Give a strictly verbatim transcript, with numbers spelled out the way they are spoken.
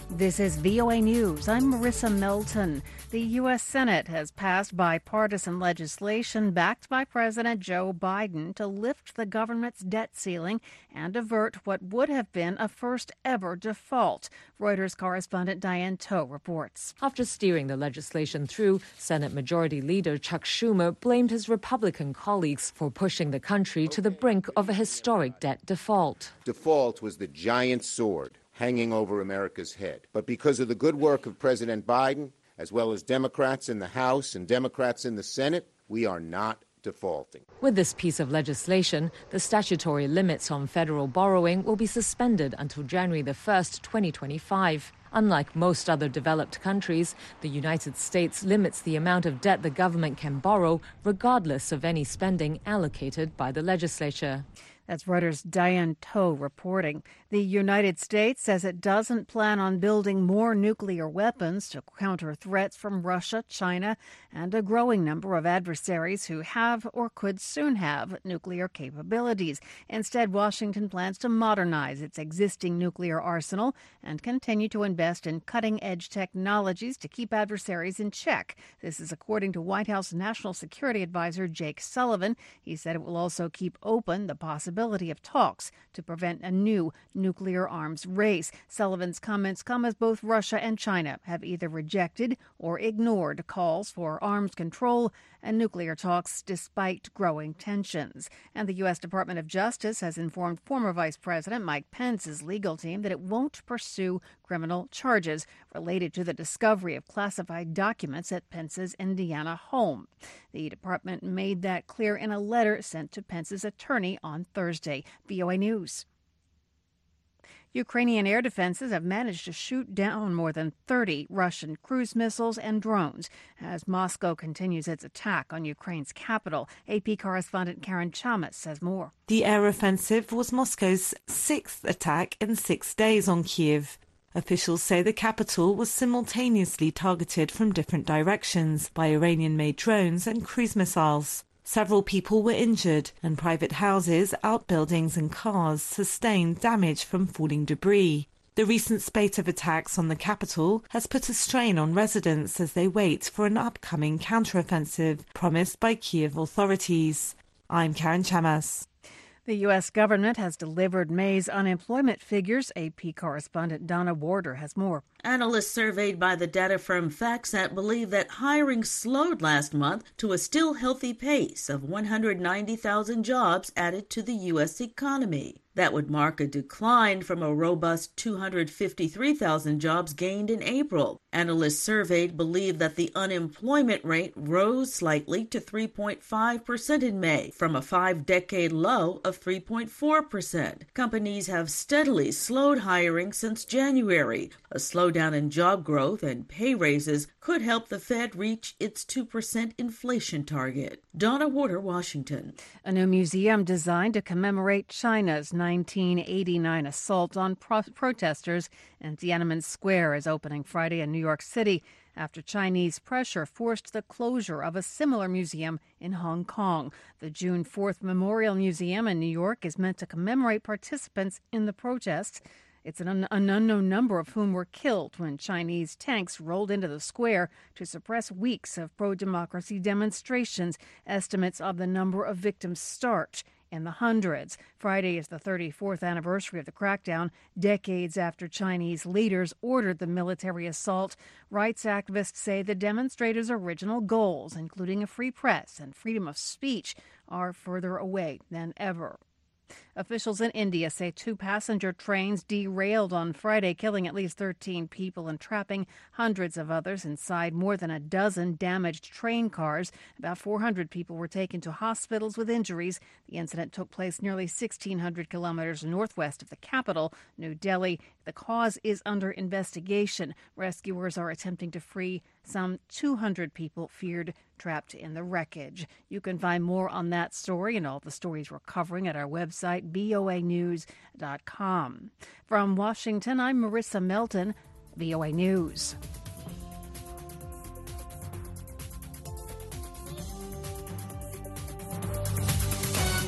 This is V O A News. I'm Marissa Melton. The U S Senate has passed bipartisan legislation backed by President Joe Biden to lift the government's debt ceiling and avert what would have been a first-ever default. Reuters correspondent Diane Toh reports. After steering the legislation through, Senate Majority Leader Chuck Schumer blamed his Republican colleagues for pushing the country to the brink of a historic debt default. Default was the giant sword hanging over America's head. But because of the good work of President Biden, as well as Democrats in the House and Democrats in the Senate, we are not defaulting. With this piece of legislation, the statutory limits on federal borrowing will be suspended until January the first, twenty twenty-five. Unlike most other developed countries, the United States limits the amount of debt the government can borrow, regardless of any spending allocated by the legislature. That's Reuters' Diane Toh reporting. The United States says it doesn't plan on building more nuclear weapons to counter threats from Russia, China, and a growing number of adversaries who have or could soon have nuclear capabilities. Instead, Washington plans to modernize its existing nuclear arsenal and continue to invest in cutting-edge technologies to keep adversaries in check. This is according to White House National Security Advisor Jake Sullivan. He said it will also keep open the possibility of talks to prevent a new nuclear arms race. Sullivan's comments come as both Russia and China have either rejected or ignored calls for arms control and nuclear talks despite growing tensions. And the U S Department of Justice has informed former Vice President Mike Pence's legal team that it won't pursue criminal charges related to the discovery of classified documents at Pence's Indiana home. The department made that clear in a letter sent to Pence's attorney on Thursday. V O A News. Ukrainian air defenses have managed to shoot down more than thirty Russian cruise missiles and drones as Moscow continues its attack on Ukraine's capital. A P correspondent Karen Chamas says more. The air offensive was Moscow's sixth attack in six days on Kyiv. Officials say the capital was simultaneously targeted from different directions by Iranian-made drones and cruise missiles. Several people were injured, and private houses, outbuildings and cars sustained damage from falling debris. The recent spate of attacks on the capital has put a strain on residents as they wait for an upcoming counteroffensive promised by Kyiv authorities. I'm Karen Chamas. The U S government has delivered May's unemployment figures. A P correspondent Donna Warder has more. Analysts surveyed by the data firm FactSet believe that hiring slowed last month to a still healthy pace of one hundred ninety thousand jobs added to the U S economy. That would mark a decline from a robust two hundred fifty-three thousand jobs gained in April. Analysts surveyed believe that the unemployment rate rose slightly to three point five percent in May, from a five-decade low of three point four percent. Companies have steadily slowed hiring since January. A slowdown in job growth and pay raises could help the Fed reach its two percent inflation target. Donna Warder, Washington. A new museum designed to commemorate China's nineteen eighty-nine assault on pro- protesters in Tiananmen Square is opening Friday in New York City after Chinese pressure forced the closure of a similar museum in Hong Kong. The June fourth Memorial Museum in New York is meant to commemorate participants in the protests. It's an, un- an unknown number of whom were killed when Chinese tanks rolled into the square to suppress weeks of pro-democracy demonstrations. Estimates of the number of victims start in the hundreds. Friday is the thirty-fourth anniversary of the crackdown, decades after Chinese leaders ordered the military assault. Rights activists say the demonstrators' original goals, including a free press and freedom of speech, are further away than ever. Officials in India say two passenger trains derailed on Friday, killing at least thirteen people and trapping hundreds of others inside more than a dozen damaged train cars. About four hundred people were taken to hospitals with injuries. The incident took place nearly sixteen hundred kilometers northwest of the capital, New Delhi. The cause is under investigation. Rescuers are attempting to free some two hundred people feared trapped in the wreckage. You can find more on that story and all the stories we're covering at our website, V O A news dot com. From Washington, I'm Marissa Melton, V O A News.